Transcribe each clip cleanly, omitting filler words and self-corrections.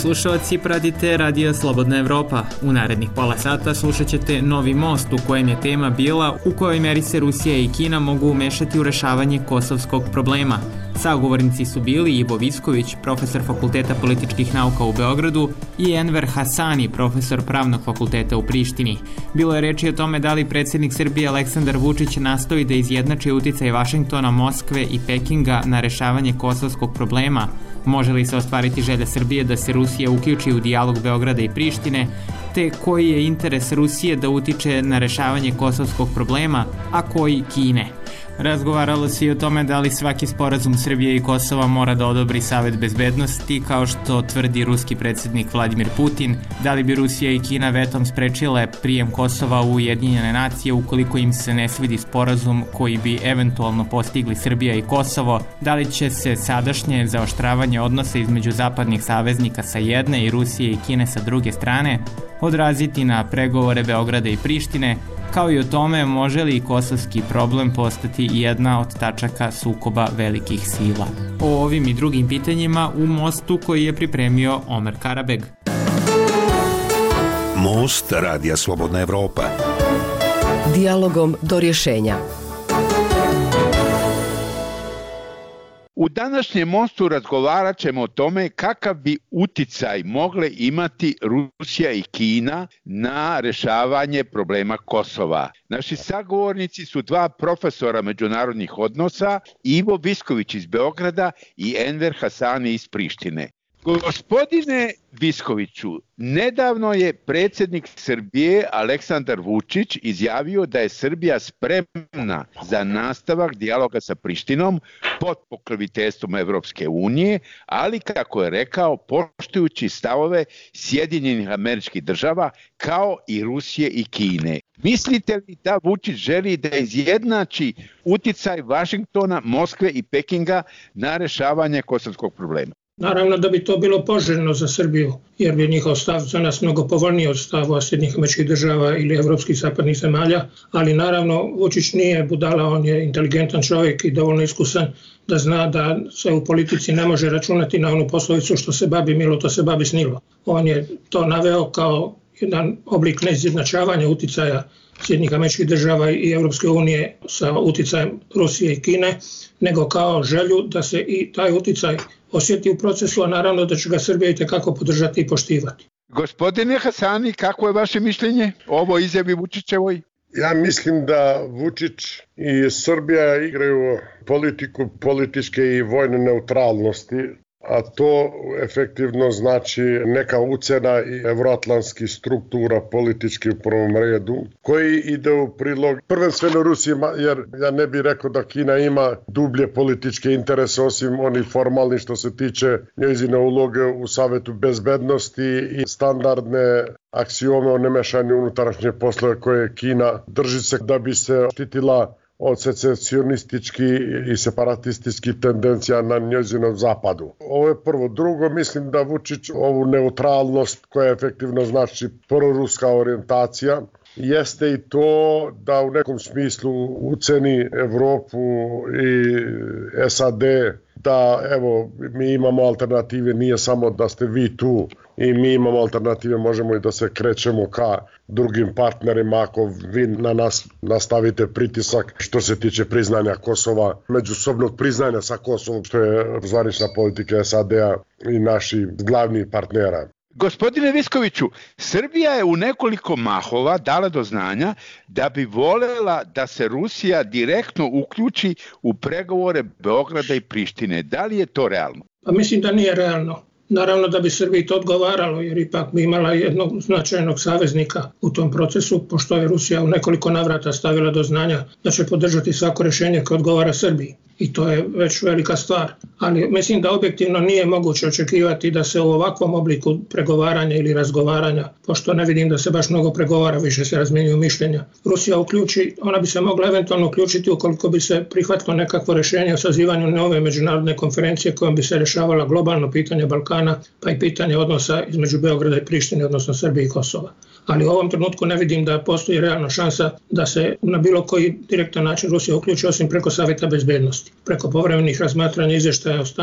slušalci, pratite Radio Slobodna Evropa. U narednih pola sata slušat ćete Novi most, u kojem je tema bila u kojoj meri se Rusija i Kina mogu umešati u rešavanje kosovskog problema. Sagovornici su bili Ivo Visković, profesor Fakulteta političkih nauka u Beogradu, i Enver Hasani, profesor Pravnog fakulteta u Prištini. Bilo je reči o tome da li predsjednik Srbije Aleksandar Vučić nastoji da izjednači uticaj Vašingtona, Moskve i Pekinga na rešavanje kosovskog problema. Može li se ostvariti želja Srbije da se Rusija uključi u dijalog Beograda i Prištine, te koji je interes Rusije da utiče na rešavanje kosovskog problema, a koji Kine? Razgovaralo se i o tome da li svaki sporazum Srbije i Kosova mora da odobri Savet bezbednosti, kao što tvrdi ruski predsjednik Vladimir Putin, da li bi Rusija i Kina vetom sprečile prijem Kosova u Ujedinjene nacije ukoliko im se ne svidi sporazum koji bi eventualno postigli Srbija i Kosovo, da li će se sadašnje zaoštravanje odnosa između zapadnih saveznika sa jedne i Rusije i Kine sa druge strane odraziti na pregovore Beograda i Prištine, kao i o tome može li kosovski problem postati jedna od tačaka sukoba velikih sila. O ovim i drugim pitanjima u mostu koji je pripremio Omer Karabeg. Most Radija Slobodna Evropa. Dijalogom do rješenja. U današnjem mostu razgovarat ćemo o tome kakav bi uticaj mogle imati Rusija i Kina na rešavanje problema Kosova. Naši sagovornici su dva profesora međunarodnih odnosa, Ivo Visković iz Beograda i Enver Hasani iz Prištine. Gospodine Viskoviću, nedavno je predsjednik Srbije Aleksandar Vučić izjavio da je Srbija spremna za nastavak dijaloga sa Prištinom pod pokroviteljstvom Evropske unije, ali kako je rekao, poštujući stavove Sjedinjenih Američkih Država kao i Rusije i Kine. Mislite li da Vučić želi da izjednači uticaj Vašingtona, Moskve i Pekinga na rešavanje kosovskog problema? Naravno da bi to bilo poželjno za Srbiju, jer bi njihov stav za nas mnogo povoljniji od stava Sjedinjenih Američkih Država ili evropskih zapadnih zemalja, ali naravno Vučić nije budala, on je inteligentan čovjek i dovoljno iskusan da zna da se u politici ne može računati na onu poslovicu što se babi milo, to se babi snilo. On je to naveo kao jedan oblik neizjednačavanja uticaja Sjedinjenih Američkih Država i Evropske unije sa uticajem Rusije i Kine, nego kao želju da se i taj uticaj osjeti u procesu, a naravno da će ga Srbija itekako podržati i poštivati. Gospodine Hasani, kako je vaše mišljenje o ovoj izjavi Vučićevoj? Ja mislim da Vučić i Srbija igraju politiku političke i vojne neutralnosti, a to efektivno znači neka ucena i evroatlantskih struktura politički u prvom redu, koji ide u prilog prvenstveno Rusiji, jer ja ne bih rekao da Kina ima dublje političke interese osim onih formalnih što se tiče njezine uloge u Savetu bezbednosti i standardne aksiome o nemešanju unutrašnje poslove koje Kina drži se da bi se štitila od secesionističkih i separatističkih tendencija na njezinom zapadu. Ovo je prvo. Drugo, mislim da Vučić ovu neutralnost koja efektivno znači proruska orijentacija jeste i to da u nekom smislu uceni Evropu i SAD da evo mi imamo alternative, nije samo da ste vi tu i mi imamo alternative, možemo i da se krećemo ka drugim partnerima ako vi na nas nastavite pritisak što se tiče priznanja Kosova, međusobnog priznanja sa Kosovom, što je zvanična politika SAD-a i naših glavnih partnera. Gospodine Viskoviću, Srbija je u nekoliko mahova dala do znanja da bi voljela da se Rusija direktno uključi u pregovore Beograda i Prištine. Da li je to realno? Pa mislim da nije realno. Naravno da bi Srbiji to odgovaralo, jer ipak bi imala jednog značajnog saveznika u tom procesu, pošto je Rusija u nekoliko navrata stavila do znanja da će podržati svako rješenje koje odgovara Srbiji. I to je već velika stvar. Ali mislim da objektivno nije moguće očekivati da se u ovakvom obliku pregovaranja ili razgovaranja, pošto ne vidim da se baš mnogo pregovara, više se razmjenjuju mišljenja, Rusija uključi, ona bi se mogla eventualno uključiti ukoliko bi se prihvatilo nekakvo rješenje o sazivanju nove međunarodne konferencije kojom bi se rješavala globalno pitanje Balkana, pa i pitanje odnosa između Beograda i Prištine, odnosno Srbije i Kosova. Ali u ovom trenutku ne vidim da postoji realna šansa da se na bilo koji direktan način Rusija uključi osim preko Savjeta bezbednosti, preko povremenih razmatranja izvještaja o stanju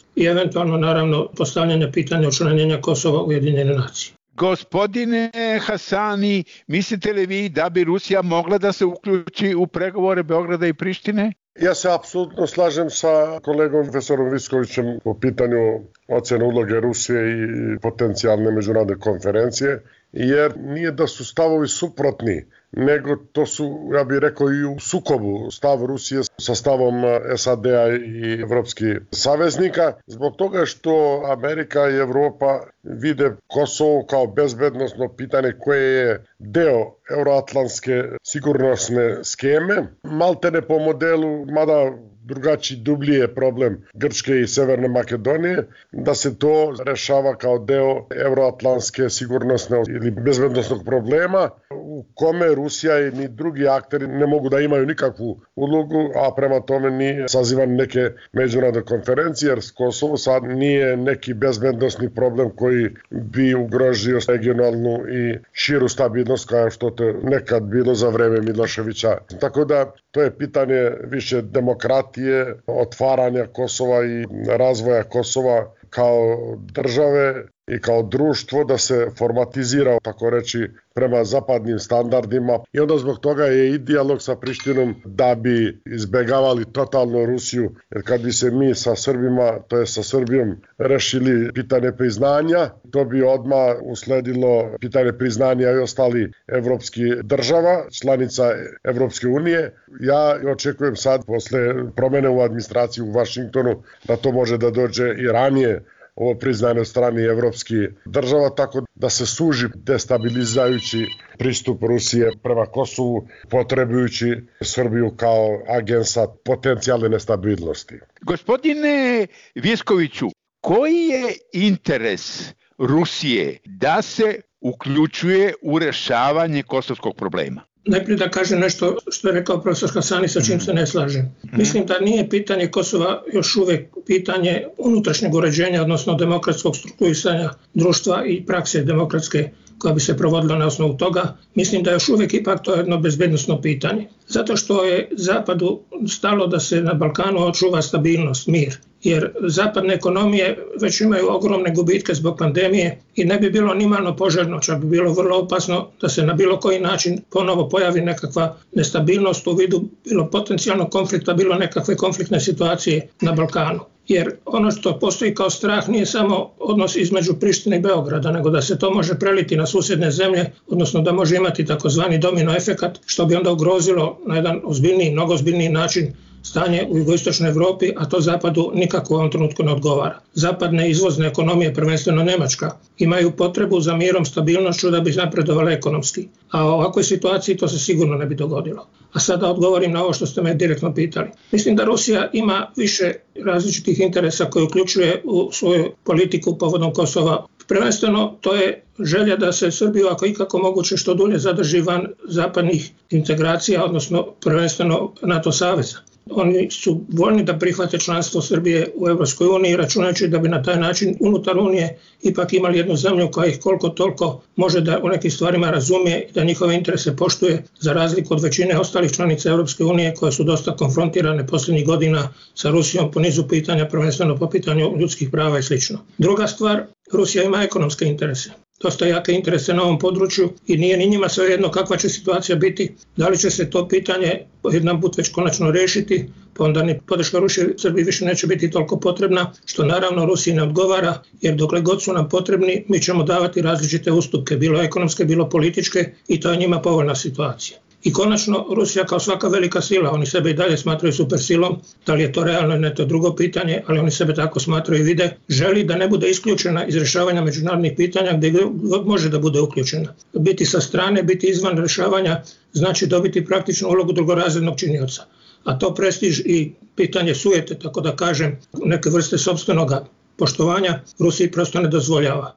i eventualno naravno postavljanje pitanja učlanjenja Kosova u Ujedinjene nacije. Gospodine Hasani, mislite li vi da bi Rusija mogla da se uključi u pregovore Beograda i Prištine? Ja se apsolutno slažem sa kolegom profesorom Viskovićem po pitanju ocjene uloge Rusije i potencijalne međunarodne konferencije, jer nije da su stavovi suprotni, nego to su, ja bih rekao, i u sukobu stav Rusije sa stavom SAD-a i evropskih saveznika, zbog toga što Amerika i Evropa vide Kosovo kao bezbednosno pitanje koje je deo euroatlantske sigurnosne skeme, maltene po modelu, mada drugačiji, dublji je problem Grčke i Severne Makedonije, da se to rešava kao deo euroatlantske sigurnosne ili bezbednosnog problema u kome Rusija i ni drugi akteri ne mogu da imaju nikakvu ulogu, a prema tome ni sazivan neke međunarodne konferencije, jer Kosovo sad nije neki bezbednosni problem koji bi ugrožio regionalnu i širu stabilnost kao što to nekad bilo za vreme Miloševića. Tako da to je pitanje više demokratije, otvaranja Kosova i razvoja Kosova kao države i kao društvo da se formatizira, tako reći, prema zapadnim standardima. I onda zbog toga je i dijalog sa Prištinom da bi izbegavali totalno Rusiju, jer kad bi se mi sa Srbima, to je sa Srbijom, rešili pitanje priznanja, to bi odmah usledilo pitanje priznanja i ostali evropski država, članica Evropske unije. Ja očekujem sad, posle promene u administraciji u Vašingtonu, da to može da dođe i ranije, ovo priznanje od strane evropskih država, tako da se suži destabilizajući pristup Rusije prema Kosovu, potrebujući Srbiju kao agensa potencijalne nestabilnosti. Gospodine Viskoviću, koji je interes Rusije da se uključuje u rešavanje kosovskog problema? Najprije da kažem nešto što je rekao profesor Hasani, sa čim se ne slažem. Mislim da nije pitanje Kosova još uvijek pitanje unutrašnjeg uređenja, odnosno demokratskog strukturisanja društva i prakse demokratske koja bi se provodila na osnovu toga. Mislim da još uvijek ipak to je jedno bezbednosno pitanje. Zato što je Zapadu stalo da se na Balkanu očuva stabilnost, mir. Jer zapadne ekonomije već imaju ogromne gubitke zbog pandemije i ne bi bilo nimalo poželjno, čak bi bilo vrlo opasno da se na bilo koji način ponovo pojavi nekakva nestabilnost u vidu bilo potencijalnog konflikta, bilo nekakve konfliktne situacije na Balkanu. Jer ono što postoji kao strah nije samo odnos između Prištine i Beograda, nego da se to može preliti na susjedne zemlje, odnosno da može imati takozvani domino efekat, što bi onda ugrozilo na jedan ozbiljniji, mnogo ozbiljniji način stanje u jugoistočnoj Evropi, a to Zapadu nikako u ovom trenutku ne odgovara. Zapadne izvozne ekonomije, prvenstveno Nemačka, imaju potrebu za mirom, stabilnošću da bi napredovale ekonomski. A u ovakvoj situaciji to se sigurno ne bi dogodilo. A sada odgovorim na ovo što ste me direktno pitali. Mislim da Rusija ima više različitih interesa koje uključuje u svoju politiku povodom Kosova. Prvenstveno to je želja da se Srbiju ako ikako moguće što dulje zadrži van zapadnih integracija, odnosno prvenstveno NATO saveza. Oni su voljni da prihvate članstvo Srbije u Evropskoj uniji, računajući da bi na taj način unutar Unije ipak imali jednu zemlju koja ih koliko toliko može da u nekim stvarima razumije i da njihove interese poštuje, za razliku od većine ostalih članica Evropske unije koje su dosta konfrontirane posljednjih godina sa Rusijom po nizu pitanja, prvenstveno po pitanju ljudskih prava i sl. Druga stvar, Rusija ima ekonomske interese. Dosta jake interese na ovom području i nije ni njima svejedno kakva će situacija biti, da li će se to pitanje jedan put već konačno rešiti, pa onda ni podrška Rusiji Srbiji više neće biti toliko potrebna, što naravno Rusiji ne odgovara, jer dokle god su nam potrebni mi ćemo davati različite ustupke, bilo ekonomske, bilo političke, i to je njima povoljna situacija. I konačno, Rusija kao svaka velika sila, oni sebe i dalje smatraju supersilom, da li je to realno ili ne, to je drugo pitanje, ali oni sebe tako smatraju i vide, želi da ne bude isključena iz rješavanja međunarodnih pitanja gdje god može da bude uključena. Biti sa strane, biti izvan rješavanja, znači dobiti praktičnu ulogu drugorazrednog činioca. A to prestiž i pitanje sujete, tako da kažem, neke vrste sopstvenog poštovanja Rusiji prosto ne dozvoljava.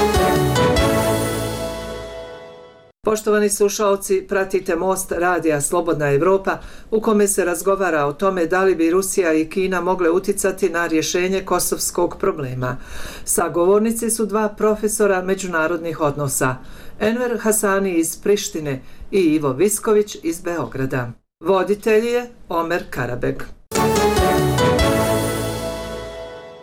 Poštovani slušalci, pratite Most radija Slobodna Evropa u kome se razgovara o tome da li bi Rusija i Kina mogle uticati na rješenje kosovskog problema. Sagovornici su dva profesora međunarodnih odnosa, Enver Hasani iz Prištine i Ivo Visković iz Beograda. Voditelj je Omer Karabeg.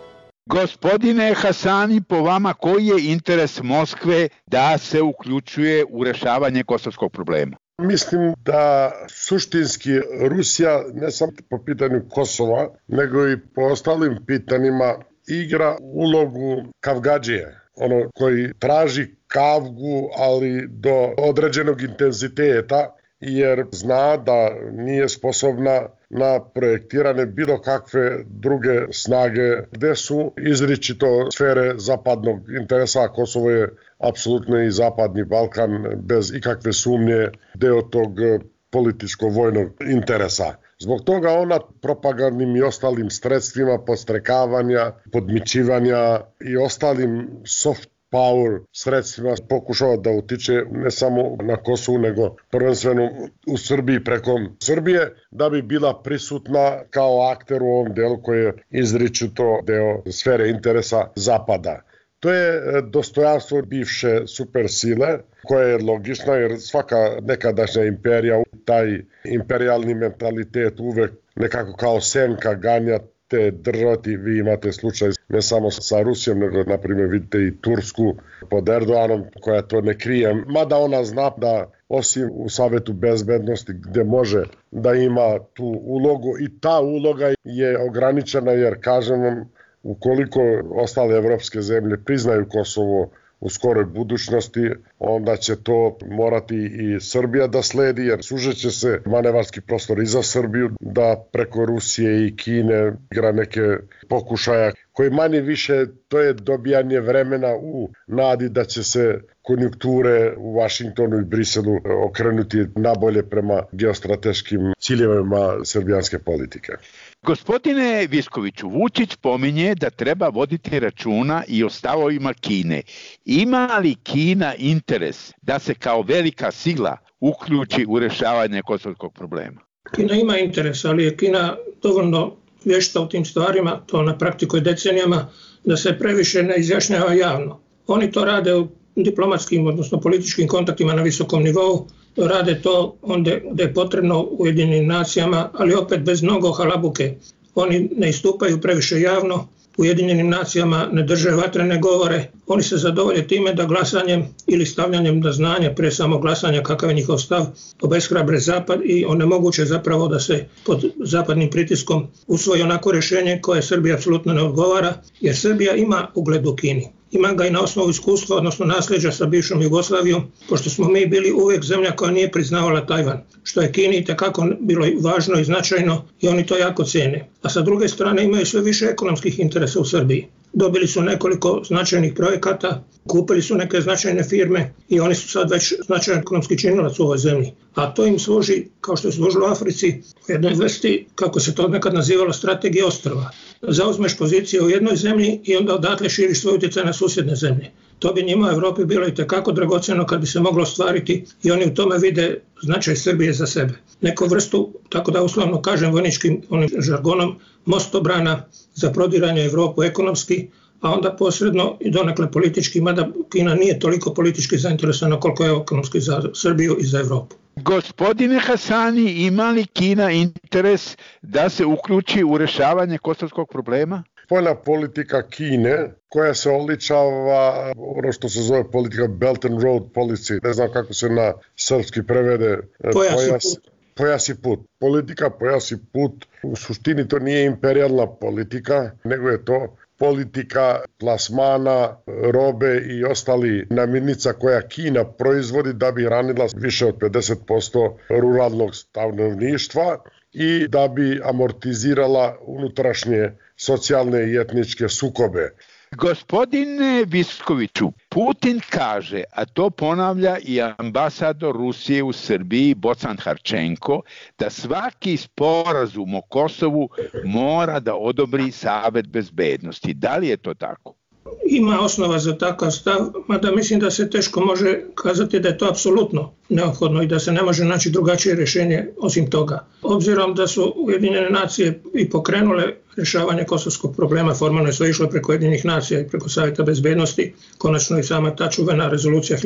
Gospodine Hasani, po vama koji je interes Moskve da se uključuje u rešavanje kosovskog problema? Mislim da suštinski Rusija, ne samo po pitanju Kosova, nego i po ostalim pitanjima, igra ulogu kavgadžije, ono koji traži kavgu, ali do određenog intenziteta, jer zna da nije sposobna na projektirane bilo kakve druge snage gde su izričito sfere zapadnog interesa, a Kosovo je apsolutno i zapadni Balkan bez ikakve sumnje deo tog političko-vojnog interesa. Zbog toga ona propagandnim i ostalim sredstvima podstrekavanja, podmićivanja i ostalim soft power sredstvima pokušava da utiče ne samo na Kosovu, nego prvenstveno u Srbiji preko Srbije, da bi bila prisutna kao akter u ovom delu koji je izričito deo sfere interesa Zapada. To je dostojanstvo bivše supersile, koja je logična jer svaka nekadašnja imperija, taj imperijalni mentalitet uvek nekako kao senka ganja te držati. Vi imate slučaj ne samo sa Rusijom, nego na primjer vidite i Tursku pod Erdoganom koja to ne krije. Mada ona zna da osim u Savetu bezbednosti gde može da ima tu ulogu i ta uloga je ograničena jer kažem vam ukoliko ostale evropske zemlje priznaju Kosovo u skoroj budućnosti, onda će to morati i Srbija da sledi, jer sužeće se manevarski prostor i za Srbiju da preko Rusije i Kine igra neke pokušaja koji manje više to je dobijanje vremena u nadi da će se konjunkture u Vašingtonu i Briselu okrenuti nabolje prema geostrateškim ciljevima srbijanske politike. Gospodine Viskoviću, Vučić pominje da treba voditi računa i o stavovima Kine. Ima li Kina interes da se kao velika sila uključi u rešavanje kosovskog problema? Kina ima interes, ali je Kina dovoljno vješta u tim stvarima, to na praktikuje decenijama, da se previše ne izjašnjava javno. Oni to rade u diplomatskim, odnosno političkim kontaktima na visokom nivou, rade to onda gde je potrebno u Ujedinjenim nacijama, ali opet bez mnogo halabuke. Oni ne istupaju previše javno, u Ujedinjenim nacijama ne drže vatrene govore, oni se zadovolje time da glasanjem ili stavljanjem na znanje pre samo glasanja kakav je njihov stav obeshrabre Zapad i onemoguće zapravo da se pod zapadnim pritiskom usvoji onako rješenje koje Srbiji apsolutno ne odgovara, jer Srbija ima ugled u Kini. Ima ga i na osnovu iskustva, odnosno nasljeđa sa bivšom Jugoslavijom, pošto smo mi bili uvek zemlja koja nije priznavala Tajvan, što je Kini itekako bilo važno i značajno i oni to jako cene. A sa druge strane imaju sve više ekonomskih interesa u Srbiji. Dobili su nekoliko značajnih projekata, kupili su neke značajne firme i oni su sad već značajan ekonomski činilac u ovoj zemlji. A to im služi, kao što je služilo Africi, u jednoj vrsti, kako se to nekad nazivalo, strategije ostrva. Zauzmeš poziciju u jednoj zemlji i onda odatle širiš svoj utjecaj na susjedne zemlje. To bi njima u Evropi bilo itekako dragocjeno kad bi se moglo ostvariti i oni u tome vide značaj Srbije za sebe. Neku vrstu, tako da uslovno kažem vojničkim žargonom, mostobrana za prodiranje Evropu ekonomski, a onda posredno i donekle politički, mada Kina nije toliko politički zainteresovana koliko je ekonomski za Srbiju i za Evropu. Gospodine Hasani, ima li Kina interes da se uključi u rešavanje kosovskog problema? Spoljna politika Kine, koja se oličava ono što se zove politika Belt and Road Policy, ne znam kako se na srpski prevede, pojas i put. Politika pojas i put, u suštini to nije imperijalna politika, nego je to politika plasmana, robe i ostali namirnica koja Kina proizvodi da bi hranila više od 50% ruralnog stanovništva i da bi amortizirala unutrašnje socijalne i etničke sukobe. Gospodine Viskoviću, Putin kaže, a to ponavlja i ambasador Rusije u Srbiji Bocan Harčenko, da svaki sporazum o Kosovu mora da odobri Savet bezbednosti. Da li je to tako? Ima osnova za takav stav, mada mislim da se teško može kazati da je to apsolutno neophodno i da se ne može naći drugačije rješenje osim toga. Obzirom da su Ujedinjene nacije i pokrenule rješavanje kosovskog problema formalno je sve išlo preko Ujedinjenih nacija i preko Savjeta bezbednosti. Konačno i sama ta čuvena rezolucija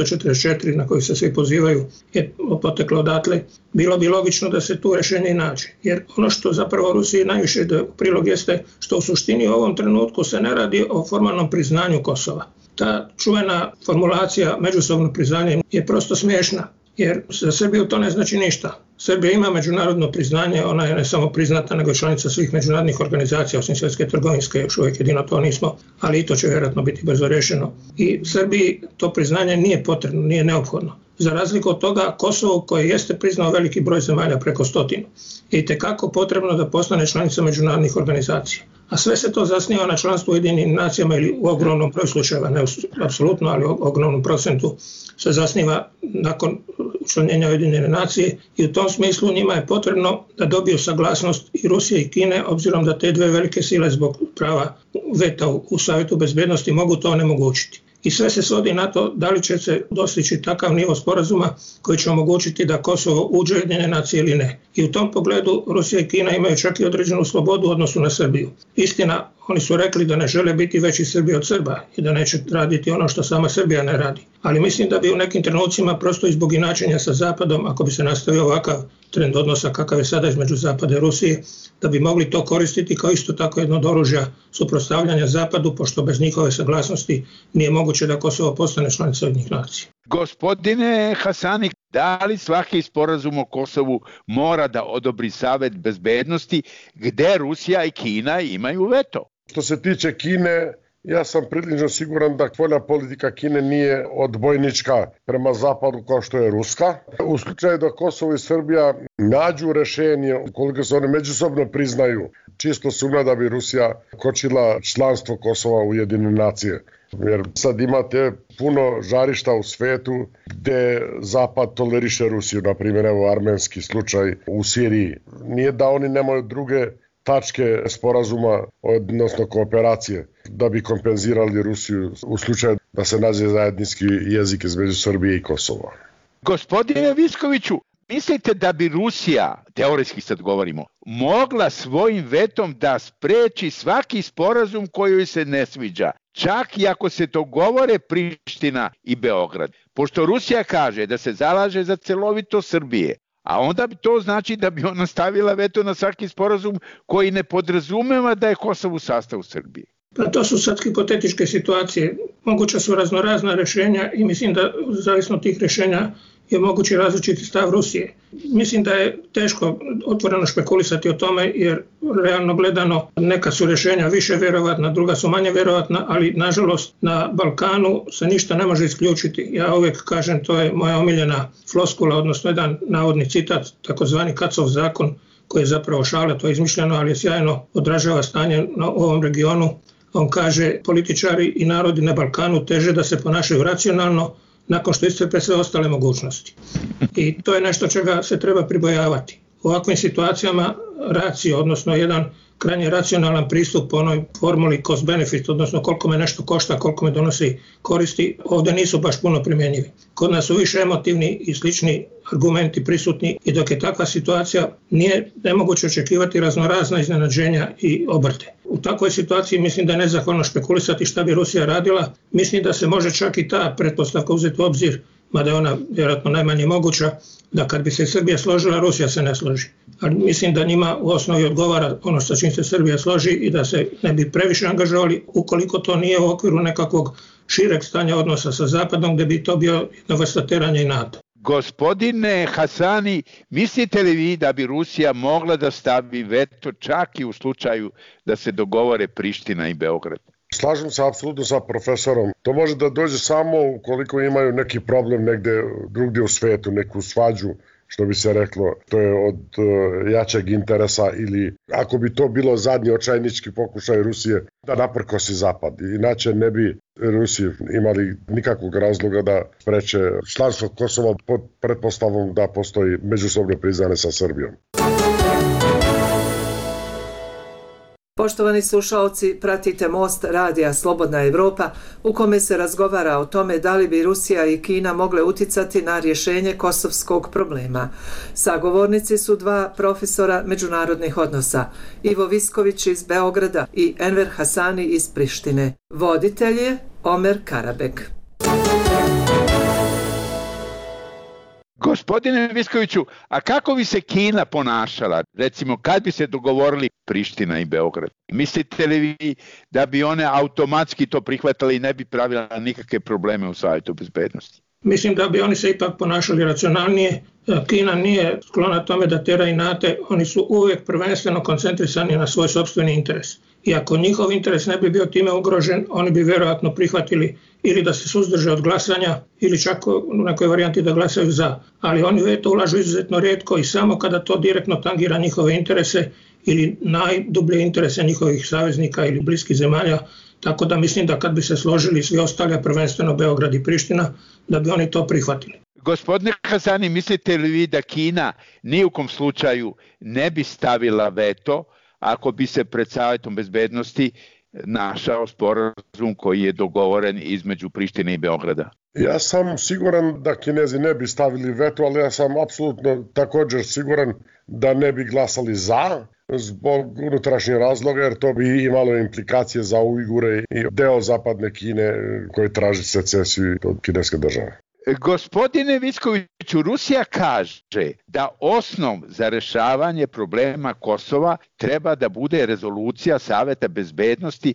1244 na koju se svi pozivaju je potekla odatle. Bilo bi logično da se tu rješenje i nađe. Jer ono što zapravo Rusiji najviše ide u prilog jeste što u suštini u ovom trenutku se ne radi o formalnom priznanju Kosova. Ta čuvena formulacija međusobno priznanje je prosto smiješna, jer za Srbiju to ne znači ništa. Srbija ima međunarodno priznanje, ona je ne samo priznata, nego članica svih međunarodnih organizacija, osim Svjetske trgovinske, još uvijek jedino to nismo, ali i to će vjerojatno biti brzo rješeno. I Srbiji to priznanje nije potrebno, nije neophodno. Za razliku od toga, Kosovo, koje jeste priznao veliki broj zemalja, preko 100, je itekako potrebno da postane članica međunarodnih organizacija. A sve se to zasniva na članstvu u Ujedinjenim nacijama ili u ogromnom broju slučajeva, ne apsolutno, ali u ogromnom procentu se zasniva nakon učlanjenja Ujedinjene nacije i u tom smislu njima je potrebno da dobiju saglasnost i Rusije i Kine, obzirom da te dve velike sile zbog prava veta u Savjetu bezbednosti mogu to onemogućiti. I sve se svodi na to da li će se dostići takav nivo sporazuma koji će omogućiti da Kosovo uđe u Ujedinjene nacije ili ne. I u tom pogledu Rusija i Kina imaju čak i određenu slobodu u odnosu na Srbiju. Istina, oni su rekli da ne žele biti veći Srbi od Srba i da neće raditi ono što sama Srbija ne radi. Ali mislim da bi u nekim trenucima prosto i zbog inačenja sa Zapadom, ako bi se nastavio ovakav trend odnosa kakav je sada između Zapada i Rusije, da bi mogli to koristiti kao isto tako jedno od oružja suprotstavljanja Zapadu, pošto bez njihove saglasnosti nije moguće da Kosovo postane članica Ujedinjenih nacija. Gospodine Hasani, da li svaki sporazum o Kosovu mora da odobri Savet bezbednosti gde Rusija i Kina imaju veto? Što se tiče Kine, ja sam prilično siguran da spoljna politika Kine nije odbojnička prema Zapadu kao što je ruska. U slučaju da Kosovo i Srbija nađu rešenje, ukoliko se one međusobno priznaju, čisto sumnja da bi Rusija kočila članstvo Kosova u Ujedinjene nacije. Jer sad imate puno žarišta u svetu gde Zapad toleriše Rusiju, na primjer evo armenski slučaj u Siriji. Nije da oni nemaju druge tačke sporazuma, odnosno kooperacije, da bi kompenzirali Rusiju u slučaju da se nađe zajednički jezik između Srbije i Kosova. Gospodine Viskoviću, mislite da bi Rusija, teoretski sad govorimo, mogla svojim vetom da spreči svaki sporazum koji joj se ne sviđa, čak i ako se dogovore Priština i Beograd? Pošto Rusija kaže da se zalaže za celovitost Srbije, a onda to znači da bi ona stavila veto na svaki sporazum koji ne podrazumeva da je Kosovo u sastavu Srbije. Pa to su sad hipotetičke situacije. Moguća su raznorazna rješenja i mislim da zavisno od tih rješenja je mogući različiti stav Rusije. Mislim da je teško otvoreno špekulisati o tome jer realno gledano neka su rješenja više vjerovatna, druga su manje vjerovatna, ali nažalost na Balkanu se ništa ne može isključiti. Ja uvijek kažem, to je moja omiljena floskula, odnosno jedan navodni citat, takozvani Kacov zakon, koji je zapravo šale, to je izmišljeno, ali je sjajno odražava stanje na ovom regionu. On kaže, političari i narodi na Balkanu teže da se ponašaju racionalno nakon što iscrpe sve ostale mogućnosti. I to je nešto čega se treba pribojavati. U ovakvim situacijama racio, odnosno jedan krajnje racionalan pristup po onoj formuli cost-benefit, odnosno koliko me nešto košta, koliko me donosi koristi, ovdje nisu baš puno primjenjivi. Kod nas su više emotivni i slični argumenti prisutni i dok je takva situacija nije nemoguće očekivati raznorazna iznenađenja i obrte. U takvoj situaciji mislim da je nezahvalno špekulisati šta bi Rusija radila. Mislim da se može čak i ta pretpostavka uzeti u obzir, mada je ona vjerojatno najmanje moguća, da kad bi se Srbija složila, Rusija se ne složi. Ali mislim da njima u osnovi odgovara ono sa čim se Srbija složi i da se ne bi previše angažovali ukoliko to nije u okviru nekakvog šireg stanja odnosa sa Zapadom gdje bi to bio jedna vrsta teranja i NATO. Gospodine Hasani, mislite li vi da bi Rusija mogla da stavi veto čak i u slučaju da se dogovore Priština i Beograd? Slažem se apsolutno sa profesorom. To može da dođe samo ukoliko imaju neki problem negde drugdje u svetu, neku svađu, što bi se reklo, to je od jačeg interesa ili ako bi to bilo zadnji očajnički pokušaj Rusije da naprkosi Zapad. Inače ne bi Rusi imali nikakvog razloga da spreče članstvo Kosova pod pretpostavom da postoji međusobno priznanje sa Srbijom. Poštovani slušalci, pratite Most radija Slobodna Evropa u kome se razgovara o tome da li bi Rusija i Kina mogle uticati na rješenje kosovskog problema. Sagovornici su dva profesora međunarodnih odnosa, Ivo Visković iz Beograda i Enver Hasani iz Prištine. Voditelj je Omer Karabek. Gospodine Viskoviću, a kako bi se Kina ponašala, recimo kad bi se dogovorili Priština i Beograd? Mislite li vi da bi one automatski to prihvatili i ne bi pravila nikakve probleme u Savjetu bezbednosti? Mislim da bi oni se ipak ponašali racionalnije. Kina nije sklona tome da tera inate, oni su uvijek prvenstveno koncentrisani na svoj sopstveni interes. I ako njihov interes ne bi bio time ugrožen, oni bi vjerojatno prihvatili ili da se suzdrže od glasanja ili čak u nekoj varijanti da glasaju za. Ali oni veto ulažu izuzetno rijetko i samo kada to direktno tangira njihove interese ili najdublje interese njihovih saveznika ili bliskih zemalja. Tako da mislim da kad bi se složili svi ostali, a prvenstveno Beograd i Priština, da bi oni to prihvatili. Gospodine Hasani, mislite li vi da Kina ni u kom slučaju ne bi stavila veto ako bi se pred Savjetom bezbednosti našao sporazum koji je dogovoren između Prištine i Beograda? Ja sam siguran da Kinezi ne bi stavili veto, ali ja sam apsolutno također siguran da ne bi glasali za zbog unutrašnjih razloga, jer to bi imalo implikacije za Ujgure i deo zapadne Kine koji traži secesiju od kineske države. Gospodine Viskoviću, Rusija kaže da osnov za rješavanje problema Kosova treba da bude rezolucija Savjeta bezbednosti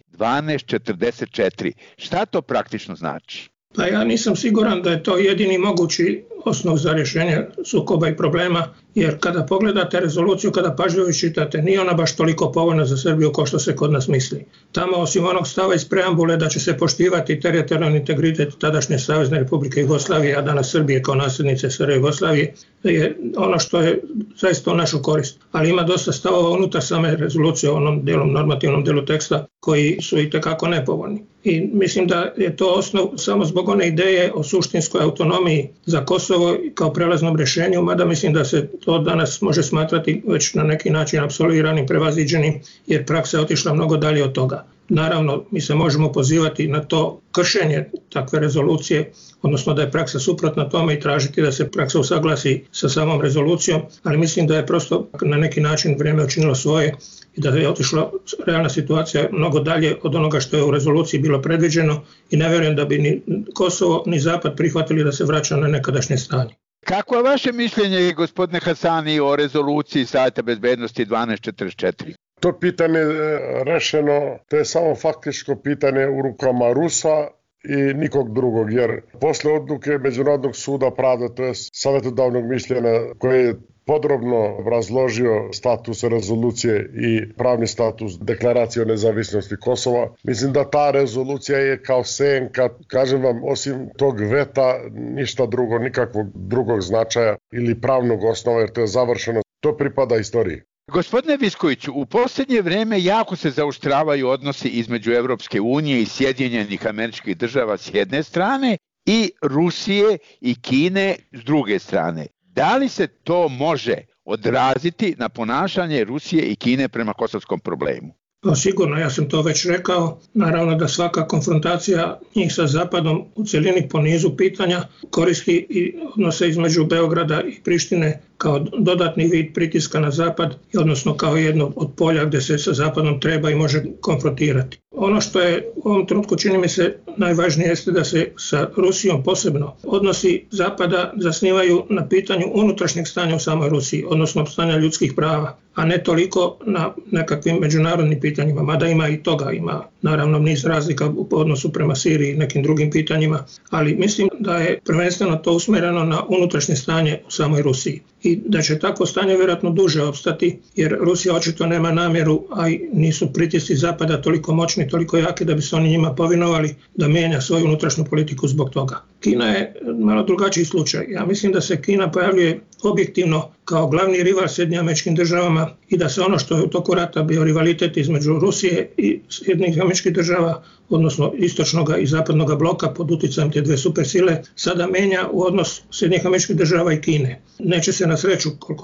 1244. Šta to praktično znači? Pa ja nisam siguran da je to jedini mogući osnov za rješenje sukoba i problema, jer kada pogledate rezoluciju, kada pažljivo iščitate, nije ona baš toliko povoljna za Srbiju kao što se kod nas misli. Tamo osim onog stava iz preambule da će se poštivati teritorijalni integritet tadašnje Savezne Republike Jugoslavije, a danas Srbije kao nasljednice SR Jugoslavije, je ono što je zaista u našu korist. Ali ima dosta stavova unutar same rezolucije, onom normativnom delu teksta, koji su itekako nepovoljni. I mislim da je to osnov samo zbog one ideje o suštinskoj autonomiji za Kosovo kao prelaznom rješenju, mada mislim da se to danas može smatrati već na neki način apsolviranim, prevaziđenim, jer praksa je otišla mnogo dalje od toga. Naravno, mi se možemo pozivati na to kršenje takve rezolucije, odnosno da je praksa suprotna tome i tražiti da se praksa usaglasi sa samom rezolucijom, ali mislim da je prosto na neki način vrijeme učinilo svoje i da je otišla realna situacija mnogo dalje od onoga što je u rezoluciji bilo predviđeno i ne vjerujem da bi ni Kosovo ni Zapad prihvatili da se vraća na nekadašnje stanje. Kako je vaše mišljenje, gospodine Hasani, o rezoluciji Savjeta bezbednosti 1244? To pitanje rešeno, to je samo faktičko pitanje u rukama Rusa i nikog drugog, jer posle odluke Međunarodnog suda pravde, to je savjetodavnog mišljenja koje je podrobno razložio status rezolucije i pravni status deklaracije o nezavisnosti Kosova. Mislim da ta rezolucija je kao senka, kažem vam, osim tog veta, ništa drugo, nikakvog drugog značaja ili pravnog osnova, jer to je završeno. To pripada istoriji. Gospodine Viskoviću, u posljednje vrijeme jako se zaoštravaju odnosi između Europske unije i Sjedinjenih Američkih Država s jedne strane i Rusije i Kine s druge strane. Da li se to može odraziti na ponašanje Rusije i Kine prema kosovskom problemu? Pa sigurno, ja sam to već rekao. Naravno da svaka konfrontacija njih sa Zapadom u cjelini po nizu pitanja koristi i odnose između Beograda i Prištine kao dodatni vid pritiska na Zapad, odnosno kao jedno od polja gdje se sa Zapadom treba i može konfrontirati. Ono što je u ovom trenutku čini mi se najvažnije jeste da se sa Rusijom posebno odnosi Zapada zasnivaju na pitanju unutrašnjeg stanja u samoj Rusiji, odnosno stanja ljudskih prava, a ne toliko na nekakvim međunarodnim pitanjima, mada ima i toga, ima naravno niz razlika u odnosu prema Siriji i nekim drugim pitanjima, ali mislim da je prvenstveno to usmjereno na unutrašnje stanje u samoj Rusiji i da će takvo stanje vjerojatno duže opstati, jer Rusija očito nema namjeru, a i nisu pritisci Zapada toliko moćni, toliko jaki da bi se oni njima povinovali da mijenja svoju unutrašnju politiku zbog toga. Kina je malo drugačiji slučaj. Ja mislim da se Kina pojavljuje objektivno kao glavni rival Sjedinjenim Američkim Državama i da se ono što je u toku rata bio rivalitet između Rusije i Sjedinjenih Američkih Država, odnosno istočnog i zapadnog bloka pod utjecajem te dve supersile, sada menja u odnos Sjedinjenih Američkih Država i Kine. Neće se na sreću, koliko ja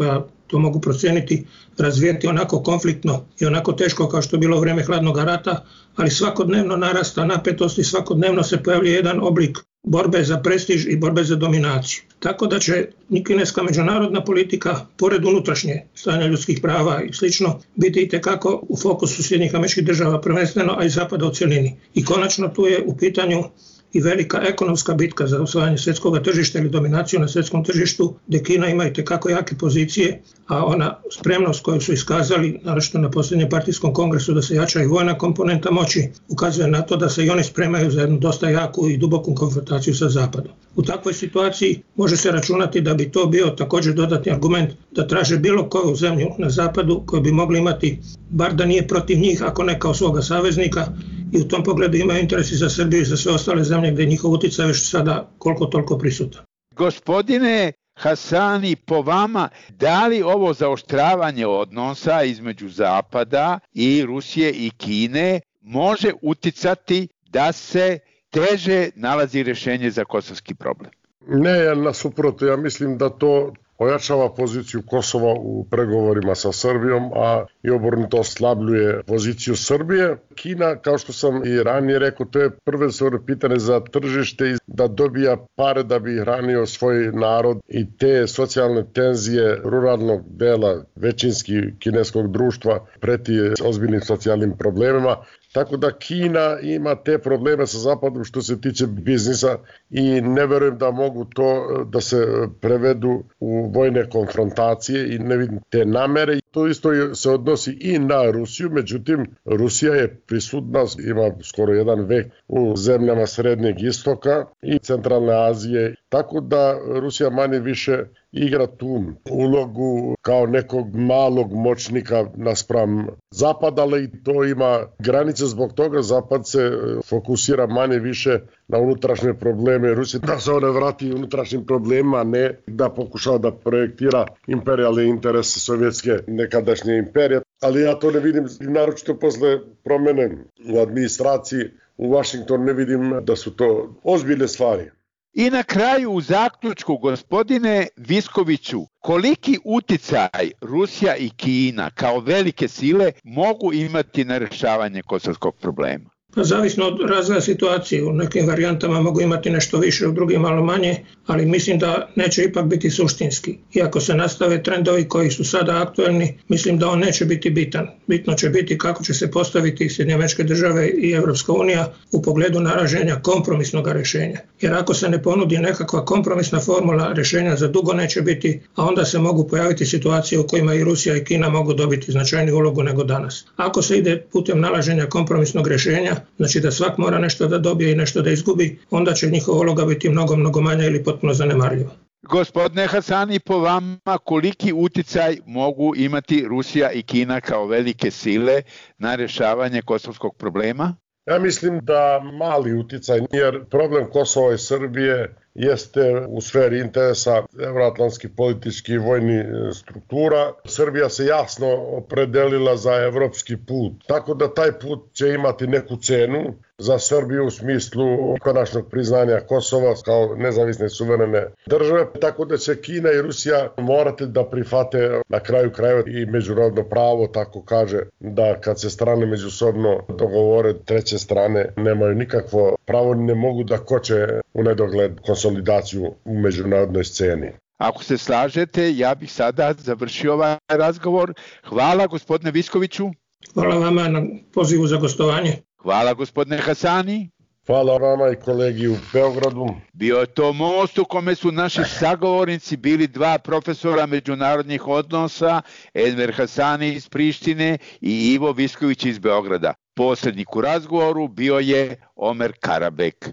to mogu procijeniti, razvijeti onako konfliktno i onako teško kao što je bilo u vrijeme hladnog rata, ali svakodnevno narasta napetost i svakodnevno se pojavljuje jedan oblik borbe za prestiž i borbe za dominaciju. Tako da će kineska međunarodna politika, pored unutrašnje stanja ljudskih prava i slično, biti itekako u fokusu Sjedinjenih Američkih Država prvenstveno, a i Zapada u cjelini. I konačno tu je u pitanju i velika ekonomska bitka za osvajanje svjetskog tržišta ili dominaciju na svjetskom tržištu, gdje Kina ima itekako jake pozicije, a ona spremnost koju su iskazali, naročito na posljednjem partijskom kongresu, da se jača i vojna komponenta moći, ukazuje na to da se i oni spremaju za jednu dosta jaku i duboku konfrontaciju sa Zapadom. U takvoj situaciji može se računati da bi to bio također dodatni argument da traže bilo koju zemlju na Zapadu koju bi mogli imati, bar da nije protiv njih, ako ne kao svoga saveznika, i u tom pogledu imaju interesi za Srbiju i za sve ostale zemlje gdje je njihov utjecaj već sada koliko toliko prisutan. Gospodine Hasani, po vama, da li ovo zaoštravanje odnosa između Zapada i Rusije i Kine može uticati da se teže nalazi rješenje za kosovski problem? Ne, nasuprot, ja mislim da to ojačava poziciju Kosova u pregovorima sa Srbijom, a i obrnuto oslabljuje poziciju Srbije. Kina, kao što sam i ranije rekao, to je prvenstveno pitanje za tržište i da dobija pare da bi hranio svoj narod, i te socijalne tenzije ruralnog dela većinski kineskog društva preti ozbiljnim socijalnim problemima. Tako da Kina ima te probleme sa Zapadom što se tiče biznisa i ne verujem da mogu to da se prevedu u vojne konfrontacije i ne vidim te namere. To isto se odnosi i na Rusiju, međutim Rusija je prisutna, ima skoro jedan vek u zemljama Srednjeg istoka i Centralne Azije, tako da Rusija manje više igra tu ulogu kao nekog malog moćnika naspram Zapada, ali to ima granice, zbog toga Zapad se fokusira manje više na unutrašnje probleme Rusije, da se one vrati unutrašnjim problemima, ne da pokušava da projektira imperijalne interese sovjetske nekadašnje imperije. Ali ja to ne vidim, naročito posle promene u administraciji u Washingtonu, ne vidim da su to ozbiljne stvari. I na kraju, u zaključku, gospodine Viskoviću, koliki uticaj Rusija i Kina kao velike sile mogu imati na rješavanje kosovskog problema? Zavisno od razvoja situacije, u nekim varijantama mogu imati nešto više, u drugim malo manje, ali mislim da neće ipak biti suštinski. Iako se nastave trendovi koji su sada aktuelni, mislim da on neće biti bitan. Bitno će biti kako će se postaviti Sjedinjene Američke Države i Evropska unija u pogledu nalaženja kompromisnog rješenja. Jer ako se ne ponudi nekakva kompromisna formula, rješenja za dugo neće biti, a onda se mogu pojaviti situacije u kojima i Rusija i Kina mogu dobiti značajniju ulogu nego danas. Ako se ide putem nalaženja kompromisnog rješenja, znači da svak mora nešto da dobije i nešto da izgubi, onda će njihova uloga biti mnogo manja ili potpuno zanemarljiva. Gospodine Hasani, po vama, koliki uticaj mogu imati Rusija i Kina kao velike sile na rješavanje kosovskog problema? Ja mislim da mali uticaj, jer problem Kosova i Srbije jeste u sferi interesa evroatlantskih političkih i vojnih struktura. Srbija se jasno opredelila za evropski put, tako da taj put će imati neku cenu za Srbiju u smislu konačnog priznanja Kosova kao nezavisne suverene države, tako da će Kina i Rusija morati da prihvate na kraju krajeva i međunarodno pravo, tako kaže da kad se strane međusobno dogovore, treće strane nemaju nikakvo pravo, ne mogu da koče u nedogled konsolidaciju u međunarodnoj sceni. Ako se slažete, ja bih sada završio ovaj razgovor. Hvala gospodine Viskoviću. Hvala vama na pozivu za gostovanje. Hvala gospodine Hasani. Hvala vama i kolegi u Beogradu. Bio je to most u kome su naši sagovornici bili dva profesora međunarodnih odnosa, Enver Hasani iz Prištine i Ivo Visković iz Beograda. Posrednik u razgovoru bio je Omer Karabek.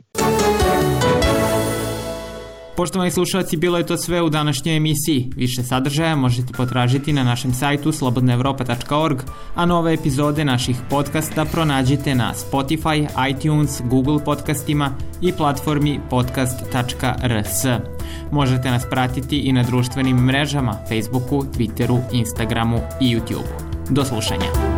Poštovani slušalci, bilo je to sve u današnjoj emisiji. Više sadržaja možete potražiti na našem sajtu slobodnaevropa.org, a nove epizode naših podcasta pronađite na Spotify, iTunes, Google podcastima i platformi podcast.rs. Možete nas pratiti i na društvenim mrežama, Facebooku, Twitteru, Instagramu i YouTubeu. Do slušanja.